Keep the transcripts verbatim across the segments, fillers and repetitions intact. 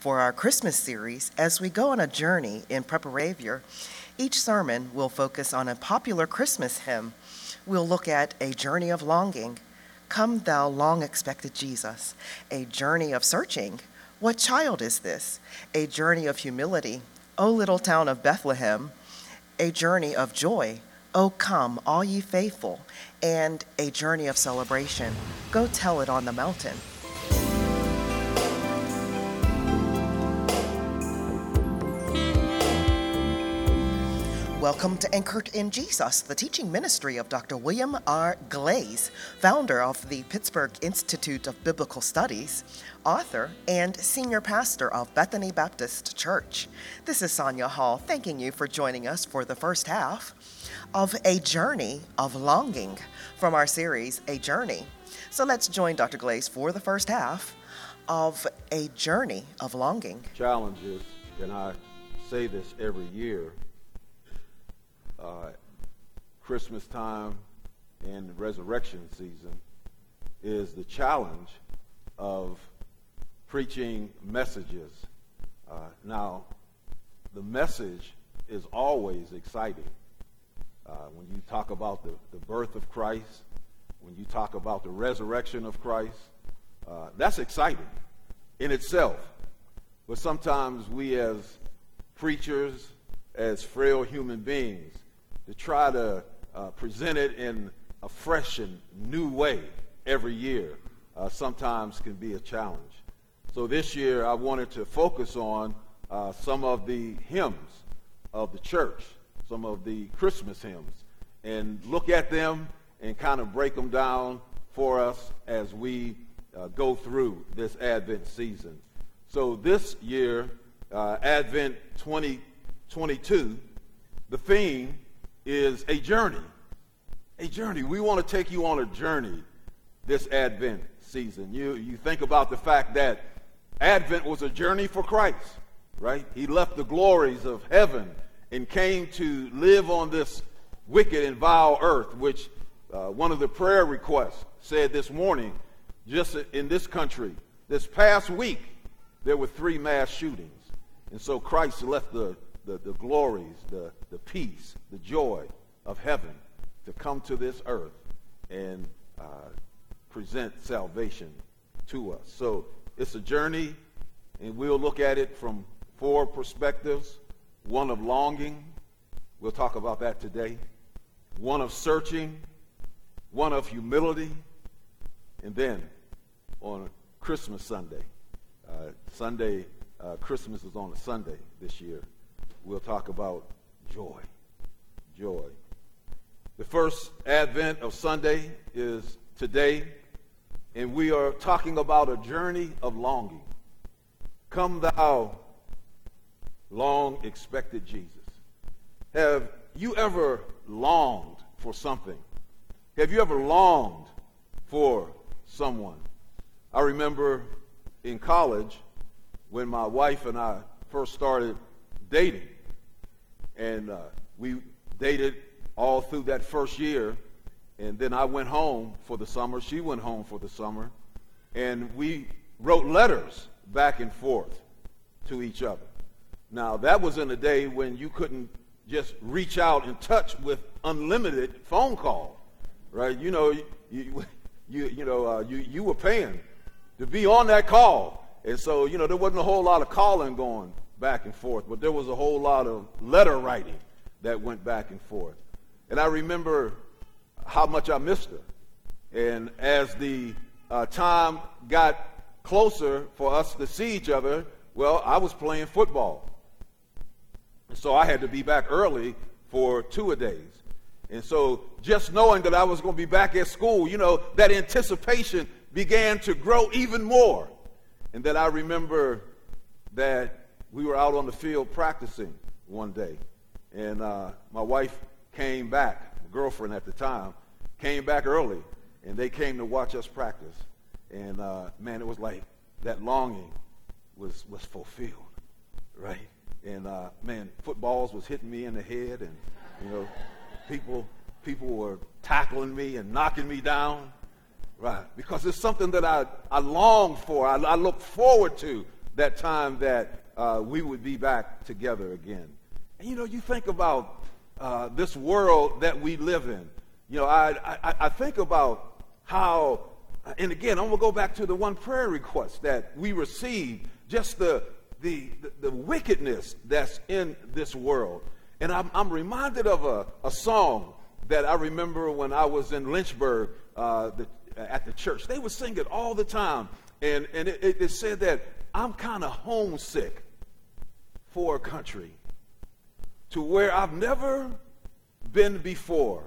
For our Christmas series, as we go on a journey in Preparavia, each sermon will focus on a popular Christmas hymn. We'll look at A Journey of Longing, Come Thou Long-Expected Jesus, A Journey of Searching, What Child Is This? A Journey of Humility, O Little Town of Bethlehem, A Journey of Joy, O Come, All Ye Faithful, and A Journey of Celebration, Go Tell It on the Mountain. Welcome to Anchored in Jesus, the teaching ministry of Doctor William R. Glaze, founder of the Pittsburgh Institute of Biblical Studies, author, and senior pastor of Bethany Baptist Church. This is Sonia Hall, thanking you for joining us for the first half of A Journey of Longing from our series, A Journey. So let's join Doctor Glaze for the first half of A Journey of Longing. Challenges, and I say this every year, Uh, Christmas time and resurrection season is the challenge of preaching messages. Uh, now, the message is always exciting. Uh, when you talk about the, the birth of Christ, when you talk about the resurrection of Christ, uh, that's exciting in itself. But sometimes we as preachers, as frail human beings, to try to uh, present it in a fresh and new way every year uh, sometimes can be a challenge. So this year I wanted to focus on uh, some of the hymns of the church, some of the Christmas hymns, and look at them and kind of break them down for us as we uh, go through this Advent season. So this year, uh, Advent twenty twenty-two, the theme is a journey. A journey. We want to take you on a journey this Advent season. You you think about the fact that Advent was a journey for Christ, right? He left the glories of heaven and came to live on this wicked and vile earth, which uh, one of the prayer requests said this morning, just in this country, this past week, there were three mass shootings. And so Christ left the The, the glories, the, the peace, the joy of heaven to come to this earth and uh, present salvation to us. So it's a journey, and we'll look at it from four perspectives. One of longing, we'll talk about that today. One of searching, one of humility, and then on Christmas Sunday, uh, Sunday, uh, Christmas is on a Sunday this year. We'll talk about joy. Joy. The first Advent of Sunday is today, and we are talking about a journey of longing. Come thou long-expected Jesus. Have you ever longed for something? Have you ever longed for someone? I remember in college when my wife and I first started dating. And uh, we dated all through that first year. And then I went home for the summer. She went home for the summer. And we wrote letters back and forth to each other. Now, that was in a day when you couldn't just reach out and touch with unlimited phone calls, right? You know, you you you know, uh, you you were paying to be on that call. And so, you know, there wasn't a whole lot of calling going back and forth, but there was a whole lot of letter writing that went back and forth. And I remember how much I missed her. And as the uh, time got closer for us to see each other, well, I was playing football. And so I had to be back early for two-a-days. And so just knowing that I was going to be back at school, you know, that anticipation began to grow even more. And then I remember that we were out on the field practicing one day, and uh, my wife came back, my girlfriend at the time, came back early, and they came to watch us practice. And uh, man, it was like that longing was was fulfilled, right? And uh, man, footballs was hitting me in the head, and you know, people people were tackling me and knocking me down, right? Because it's something that I I longed for, I, I look forward to that time that uh, we would be back together again. And you know, you think about uh, this world that we live in. You know, I, I, I think about how, and again, I'm going to go back to the one prayer request that we received, just the, the, the, the wickedness that's in this world. And I'm, I'm reminded of a, a song that I remember when I was in Lynchburg uh, the, at the church. They would sing it all the time. And, and it, it said that I'm kind of homesick for a country to where I've never been before.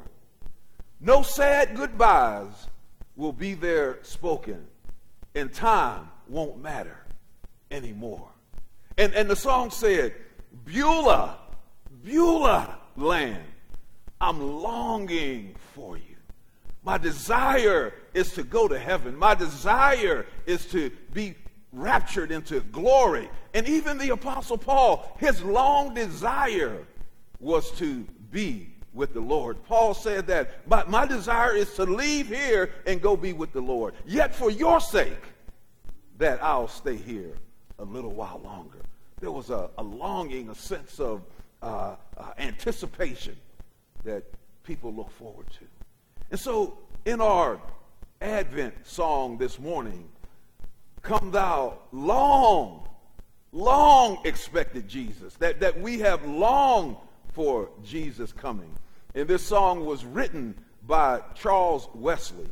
No sad goodbyes will be there spoken, and time won't matter anymore. And, and the song said, Beulah, Beulah land, I'm longing for you. My desire is to go to heaven. My desire is to be raptured into glory. And even the Apostle Paul, his long desire was to be with the Lord. Paul said that my, my desire is to leave here and go be with the Lord. Yet for your sake, that I'll stay here a little while longer. There was a, a longing, a sense of uh, uh, anticipation that people look forward to. And so in our Advent song this morning, come thou long, long expected Jesus, that, that we have longed for Jesus coming. And this song was written by Charles Wesley.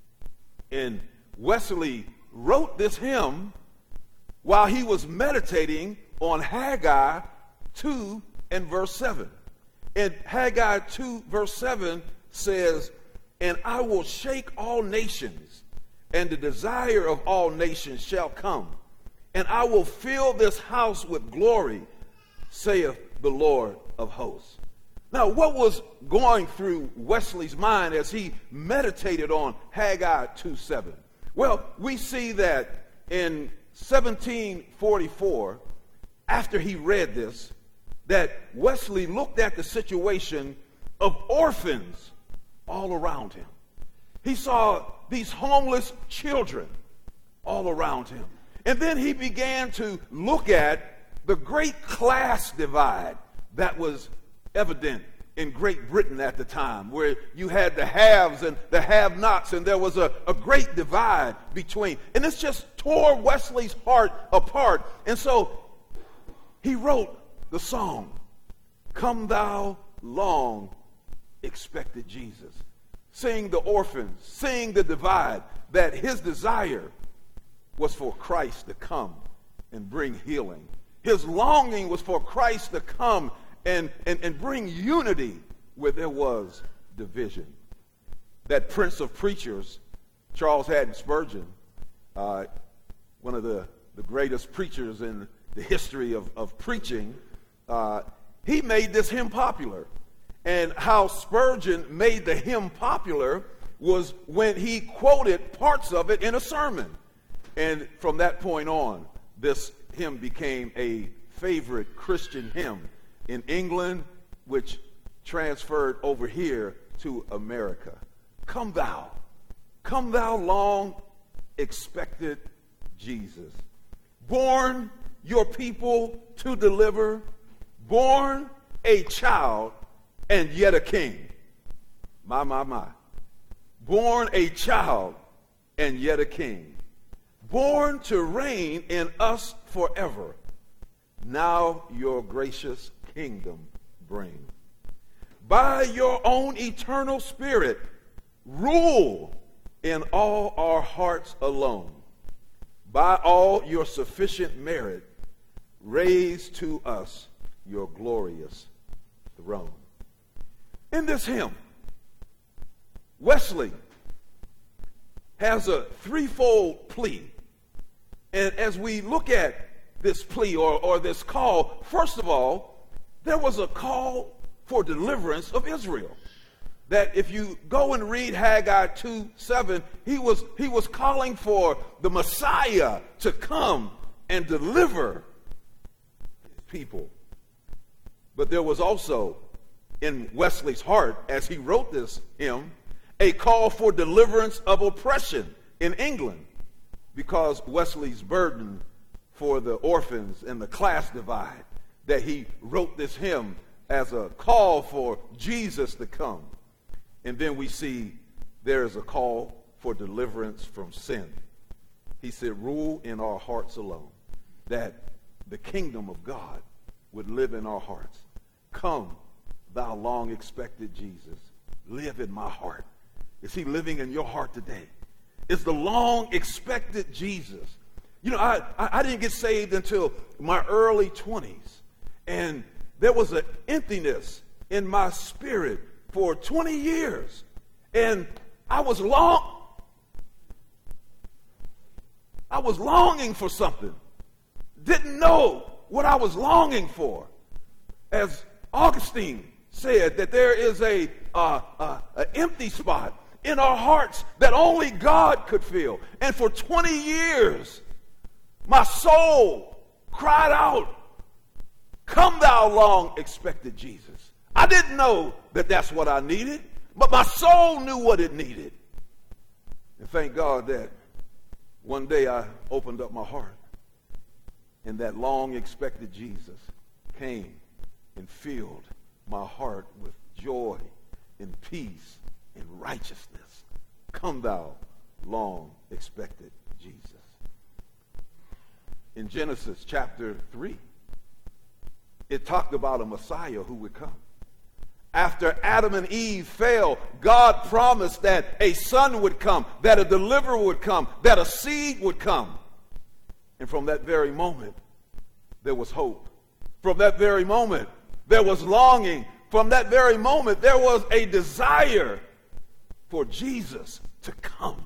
And Wesley wrote this hymn while he was meditating on Haggai two and verse seven. And Haggai two verse seven says, and I will shake all nations, and the desire of all nations shall come. And I will fill this house with glory, saith the Lord of hosts. Now, what was going through Wesley's mind as he meditated on Haggai two seven? Well, we see that in seventeen forty-four, after he read this, that Wesley looked at the situation of orphans all around him. He saw these homeless children all around him. And then he began to look at the great class divide that was evident in Great Britain at the time, where you had the haves and the have-nots, and there was a, a great divide between. And this just tore Wesley's heart apart. And so he wrote the song, Come Thou Long Expected Jesus, seeing the orphans, seeing the divide, that his desire was for Christ to come and bring healing. His longing was for Christ to come and, and, and bring unity where there was division. That prince of preachers, Charles Haddon Spurgeon, uh, one of the, the greatest preachers in the history of, of preaching, uh, he made this hymn popular. And how Spurgeon made the hymn popular was when he quoted parts of it in a sermon. And from that point on, this hymn became a favorite Christian hymn in England, which transferred over here to America. Come thou, come thou long expected Jesus, born your people to deliver, born a child and yet a king. My, my, my. Born a child and yet a king. Born to reign in us forever. Now your gracious kingdom bring. By your own eternal spirit, rule in all our hearts alone. By all your sufficient merit, raise to us your glorious throne. In this hymn, Wesley has a threefold plea. And as we look at this plea or, or this call, first of all, there was a call for deliverance of Israel. That if you go and read Haggai two seven, he was, he was calling for the Messiah to come and deliver his people. But there was also in Wesley's heart, as he wrote this hymn, a call for deliverance of oppression in England, because Wesley's burden for the orphans and the class divide that he wrote this hymn as a call for Jesus to come. And then we see there is a call for deliverance from sin. He said, rule in our hearts alone, that the kingdom of God would live in our hearts. Come, thou long expected Jesus, live in my heart. Is he living in your heart today? Is the long expected Jesus? You know, I, I, I didn't get saved until my early twenties. And there was an emptiness in my spirit for twenty years. And I was long, I was longing for something. Didn't know what I was longing for. As Augustine said, that there is a, uh, uh, an empty spot in our hearts that only God could fill. And for twenty years, my soul cried out, come thou long expected Jesus. I didn't know that that's what I needed, but my soul knew what it needed. And thank God that one day I opened up my heart, and that long expected Jesus came and filled my heart with joy and peace and righteousness. Come thou long expected Jesus. In Genesis chapter three, it talked about a Messiah who would come. After Adam and Eve fell, God promised that a son would come, that a deliverer would come, that a seed would come. And from that very moment, there was hope. From that very moment, there was longing. From that very moment, there was a desire for Jesus to come.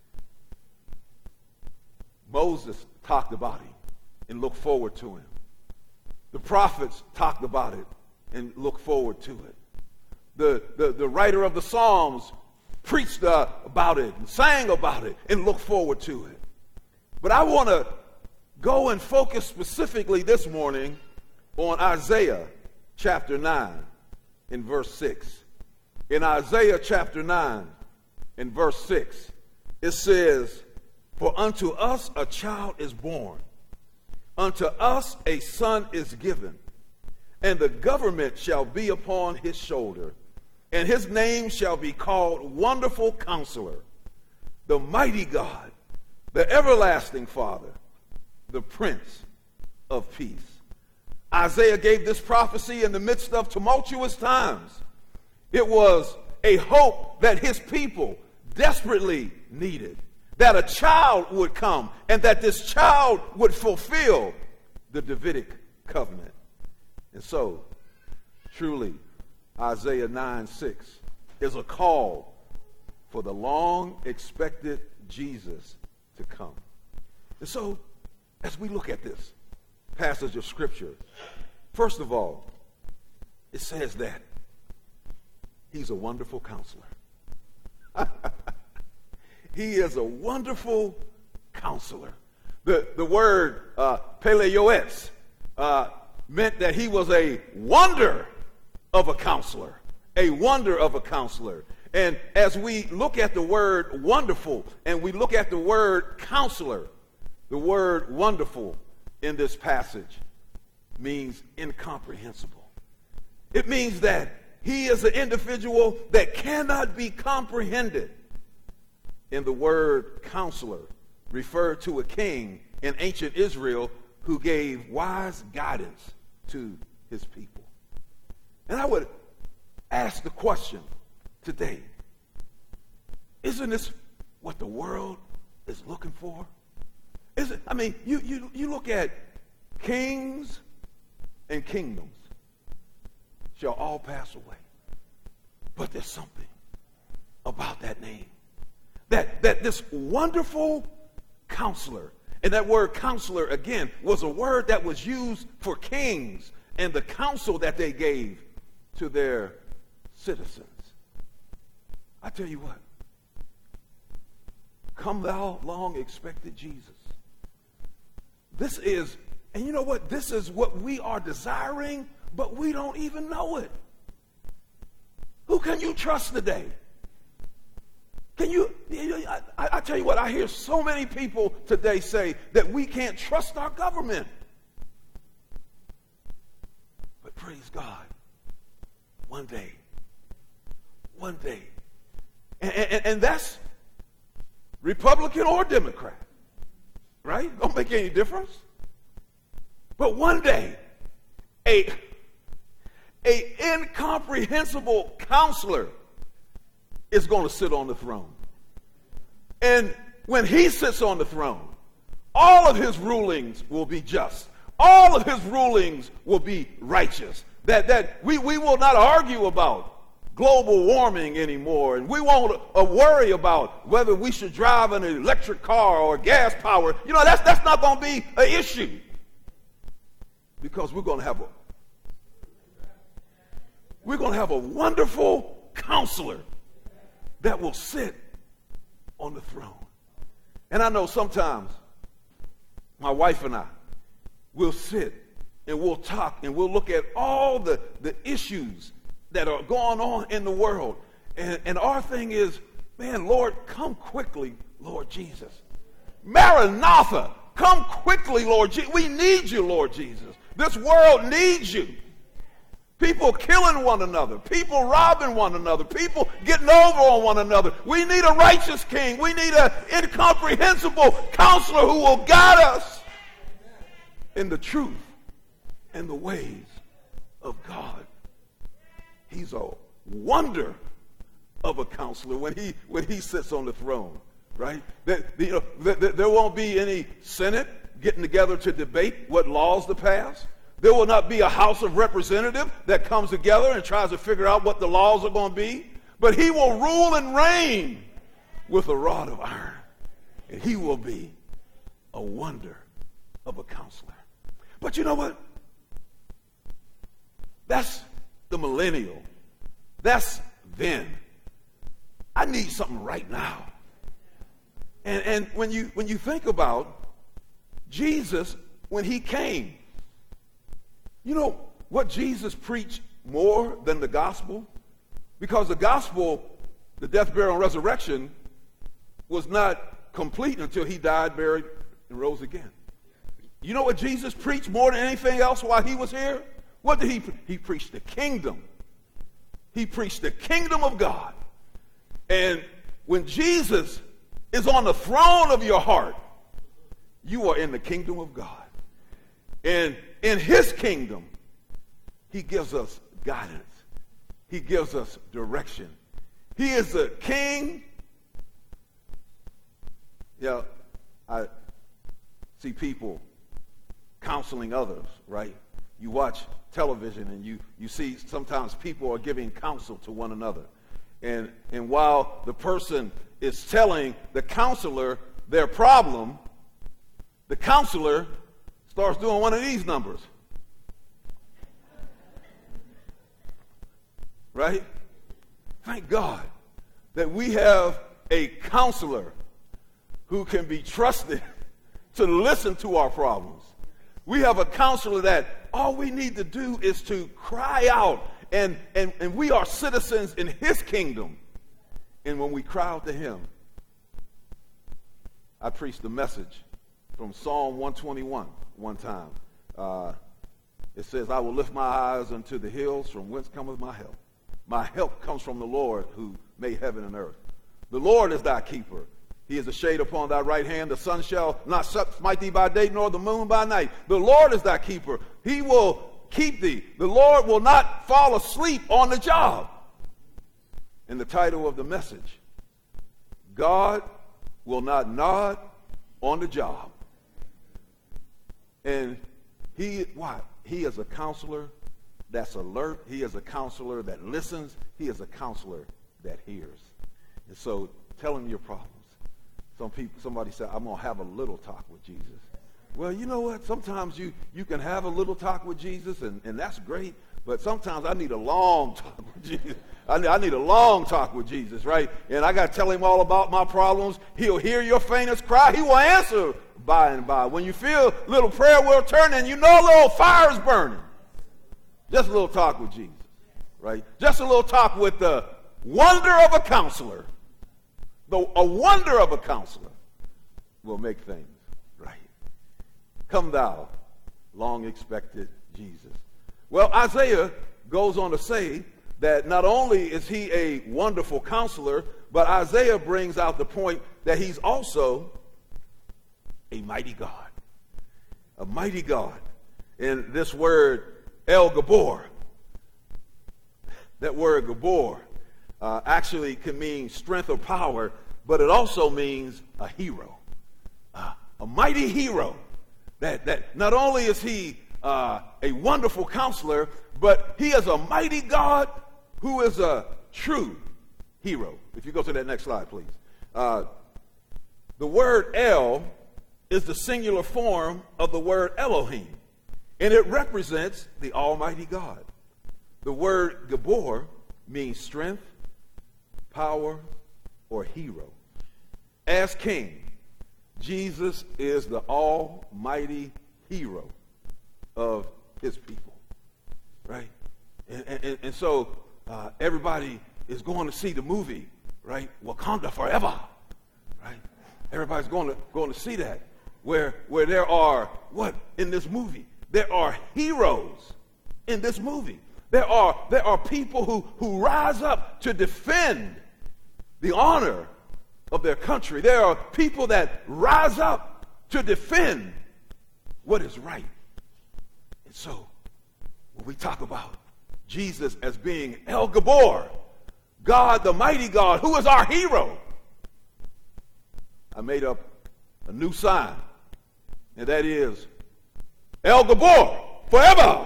Moses talked about him and looked forward to him. The prophets talked about it and looked forward to it. The, the, the writer of the Psalms preached uh, about it and sang about it and looked forward to it. But I want to go and focus specifically this morning on Isaiah chapter nine in verse six. In Isaiah chapter nine in verse six, it says, for unto us a child is born, unto us a son is given, and the government shall be upon his shoulder, and his name shall be called Wonderful Counselor, the Mighty God, the Everlasting Father, the Prince of Peace. Isaiah gave this prophecy in the midst of tumultuous times. It was a hope that his people desperately needed, that a child would come and that this child would fulfill the Davidic covenant. And so, truly, Isaiah nine six is a call for the long-expected Jesus to come. And so, as we look at this passage of Scripture, first of all, it says that he's a wonderful counselor. He is a wonderful counselor. The, the word uh, peleioes uh, meant that he was a wonder of a counselor, a wonder of a counselor. And as we look at the word wonderful and we look at the word counselor, the word wonderful in this passage means incomprehensible. It means that he is an individual that cannot be comprehended. In the word counselor referred to a king in ancient Israel who gave wise guidance to his people. And I would ask the question today, isn't this what the world is looking for? Is it, I mean, you, you, you look at kings and kingdoms shall all pass away. But there's something about that name. That, that this wonderful counselor, and that word counselor, again, was a word that was used for kings and the counsel that they gave to their citizens. I tell you what, come thou long expected Jesus. This is, and you know what, this is what we are desiring, but we don't even know it. Who can you trust today? Can you, I, I tell you what, I hear so many people today say that we can't trust our government. But praise God, one day, one day, and, and, and that's Republican or Democrat, right? Don't make any difference. But one day, a, a incomprehensible counselor is going to sit on the throne. And when he sits on the throne, all of his rulings will be just. All of his rulings will be righteous. That, that we, we will not argue about global warming anymore, and we won't uh, worry about whether we should drive an electric car or gas power. You know, that's, that's not going to be an issue, because we're going to have a we're going to have a wonderful counselor that will sit on the throne. And I know sometimes my wife and I will sit and we'll talk and we'll look at all the, the issues that are going on in the world. And, and our thing is, man, Lord, come quickly, Lord Jesus. Maranatha, come quickly, Lord Jesus. We need you, Lord Jesus. This world needs you. People killing one another. People robbing one another. People getting over on one another. We need a righteous king. We need an incomprehensible counselor who will guide us in the truth and the ways of God. He's a wonder of a counselor when he when he sits on the throne, right? That, you know, that, that there won't be any Senate getting together to debate what laws to pass. There will not be a House of Representatives that comes together and tries to figure out what the laws are going to be. But he will rule and reign with a rod of iron. And he will be a wonder of a counselor. But you know what? That's the millennial. That's then. I need something right now. And, and when you when you think about Jesus, when he came, you know what Jesus preached more than the gospel? Because the gospel, the death, burial, and resurrection, was not complete until he died, buried, and rose again. You know what Jesus preached more than anything else while he was here? What did he pre- He preached the kingdom. He preached the kingdom of God. And when Jesus is on the throne of your heart, you are in the kingdom of God. And in his kingdom, he gives us guidance. He gives us direction. He is the king. Yeah, I see people counseling others, right? You watch television and you, you see sometimes people are giving counsel to one another. And, and while the person is telling the counselor their problem, the counselor starts doing one of these numbers. Right? Thank God that we have a counselor who can be trusted to listen to our problems. We have a counselor that all we need to do is to cry out, and, and, and we are citizens in his kingdom. And when we cry out to him, I preached a message from Psalm one twenty-one one time. Uh, it says, I will lift my eyes unto the hills, from whence cometh my help. My help comes from the Lord who made heaven and earth. The Lord is thy keeper. He is a shade upon thy right hand. The sun shall not smite thee by day, nor the moon by night. The Lord is thy keeper. He will keep thee. The Lord will not fall asleep on the job. And the title of the message, God will not nod on the job. And he, why? He is a counselor that's alert. He is a counselor that listens. He is a counselor that hears. And so tell him your problems. Some people, somebody said, I'm going to have a little talk with Jesus. Well, you know what? Sometimes you, you can have a little talk with Jesus, and, and that's great. But sometimes I need a long talk with Jesus. I need, I need a long talk with Jesus, right? And I got to tell him all about my problems. He'll hear your faintest cry. He will answer by and by. When you feel a little prayer wheel turning, you know a little fire is burning. Just a little talk with Jesus, right? Just a little talk with the wonder of a counselor though a wonder of a counselor, will make things right. Come thou, long expected Jesus. Well, Isaiah goes on to say that not only is he a wonderful counselor, but Isaiah brings out the point that he's also a mighty God. A mighty God. And this word, El Gabor, that word Gabor, uh, actually can mean strength or power, but it also means a hero. Uh, a mighty hero. That, that not only is he uh, a wonderful counselor, but he is a mighty God who is a true hero. If you go to that next slide, please. Uh, the word El is the singular form of the word Elohim, and it represents the Almighty God. The word Gabor means strength, power, or hero. As king, Jesus is the almighty hero of his people, right? And, and, and so uh, everybody is going to see the movie, right? Wakanda Forever, right? Everybody's going to going to see that, where where there are what in this movie? There are heroes in this movie. There are there are people who who rise up to defend the honor of their country. There are people that rise up to defend what is right. And so, when we talk about Jesus as being El Gabor, God, the mighty God, who is our hero, I made up a new sign, and that is El Gabor forever.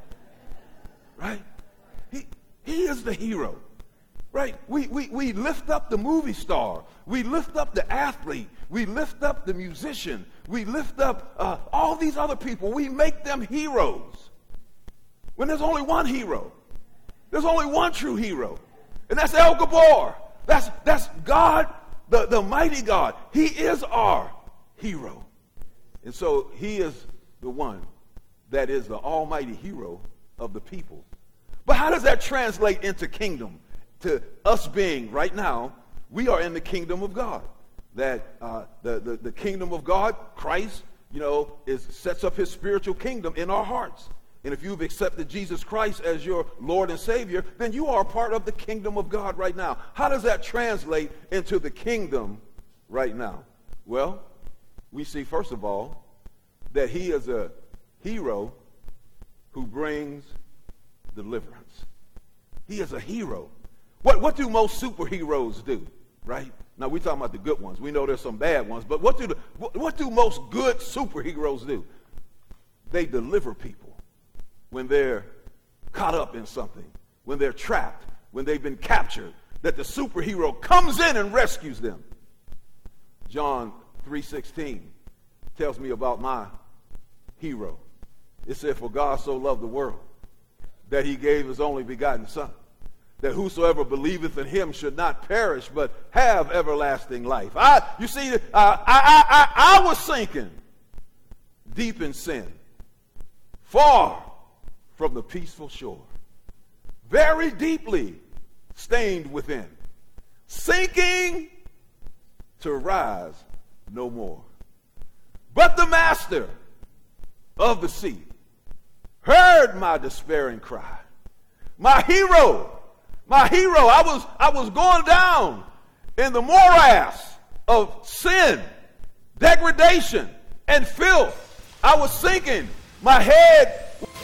Right? He, he is the hero. Right? We, we, we lift up the movie star. We lift up the athlete. We lift up the musician. We lift up uh, all these other people. We make them heroes. When there's only one hero. There's only one true hero. And that's El Gabor. That's, that's God, the, the mighty God. He is our hero. And so he is the one that is the almighty hero of the people. But how does that translate into kingdom? To us being, right now, we are in the kingdom of God. That uh, the, the, the kingdom of God, Christ, you know, is sets up his spiritual kingdom in our hearts. And if you've accepted Jesus Christ as your Lord and Savior, then you are a part of the kingdom of God right now. How does that translate into the kingdom right now? Well, we see, first of all, that he is a hero who brings deliverance. He is a hero. What, what do most superheroes do, right? Now, we're talking about the good ones. We know there's some bad ones, but what do, the, what, what do most good superheroes do? They deliver people when they're caught up in something, when they're trapped, when they've been captured, that the superhero comes in and rescues them. John three sixteen tells me about my hero. It said, "For God so loved the world that he gave his only begotten Son, that whosoever believeth in him should not perish, but have everlasting life." I, you see, uh, I, I, I, I was sinking deep in sin, far from the peaceful shore, very deeply stained within, sinking to rise no more. But the master of the sea heard my despairing cry. My hero, my hero, I was, I was going down in the morass of sin, degradation, and filth. I was sinking. My head.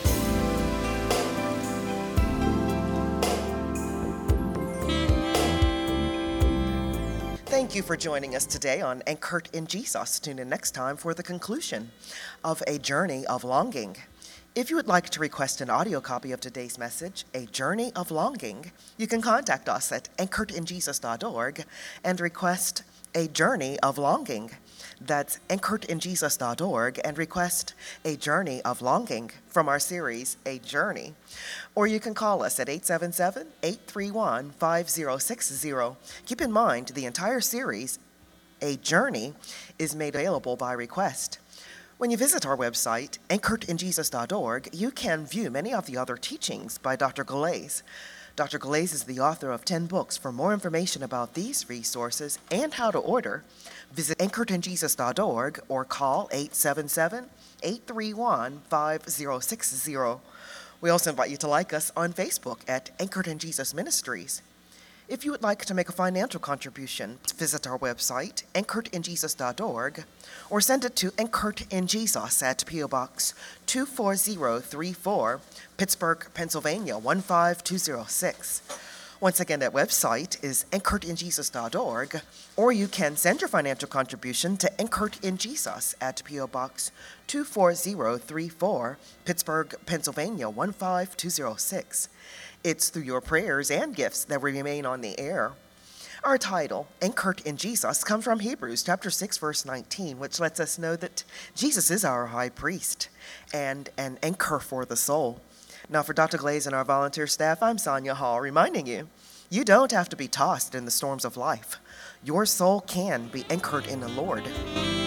Thank you for joining us today on Anchored in Jesus. Tune in next time for the conclusion of A Journey of Longing. If you would like to request an audio copy of today's message, A Journey of Longing, you can contact us at anchored in jesus dot org and request A Journey of Longing. That's anchored in jesus dot org and request A Journey of Longing from our series, A Journey. Or you can call us at eight seven seven, eight three one, five zero six zero. Keep in mind, the entire series, A Journey, is made available by request. When you visit our website, anchored in jesus dot org, you can view many of the other teachings by Doctor Galais. Doctor Glaze is the author of ten books. For more information about these resources and how to order, visit anchored in jesus dot org or call eight seven seven, eight three one, five zero six zero. We also invite you to like us on Facebook at Anchored in Jesus Ministries. If you would like to make a financial contribution, visit our website, anchored in jesus dot org, or send it to Anchored in Jesus at P O Box two four zero three four, Pittsburgh, Pennsylvania one five two zero six. Once again, that website is anchored in jesus dot org, or you can send your financial contribution to Anchored in Jesus at P O Box two four zero three four, Pittsburgh, Pennsylvania one five two zero six. It's through your prayers and gifts that we remain on the air. Our title, Anchored in Jesus, comes from Hebrews chapter six, verse nineteen, which lets us know that Jesus is our high priest and an anchor for the soul. Now, for Doctor Glaze and our volunteer staff, I'm Sonia Hall, reminding you, you don't have to be tossed in the storms of life. Your soul can be anchored in the Lord.